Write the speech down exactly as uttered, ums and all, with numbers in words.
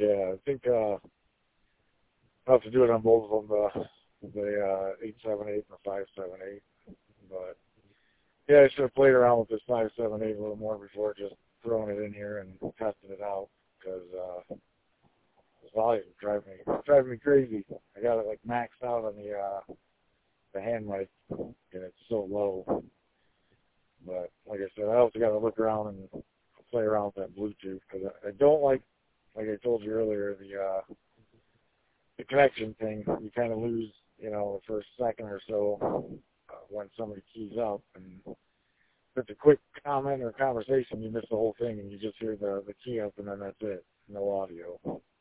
Yeah, I think uh, I'll have to do it on both of them, the, the uh, eight seven eight and the five seven eight. But yeah, I should have played around with this five seven eight a little more before just throwing it in here and testing it out, because uh, this volume drive me drive me crazy. I got it like maxed out on the uh, the hand mic, and it's so low. But like I said, I also got to look around and play around with that Bluetooth, because I, I don't like, like I told you earlier, the uh, the connection thing. You kind of lose, you know, the first second or so uh, when somebody keys up, and if it's a quick comment or conversation, you miss the whole thing, and you just hear the the key up, and then that's it, no audio.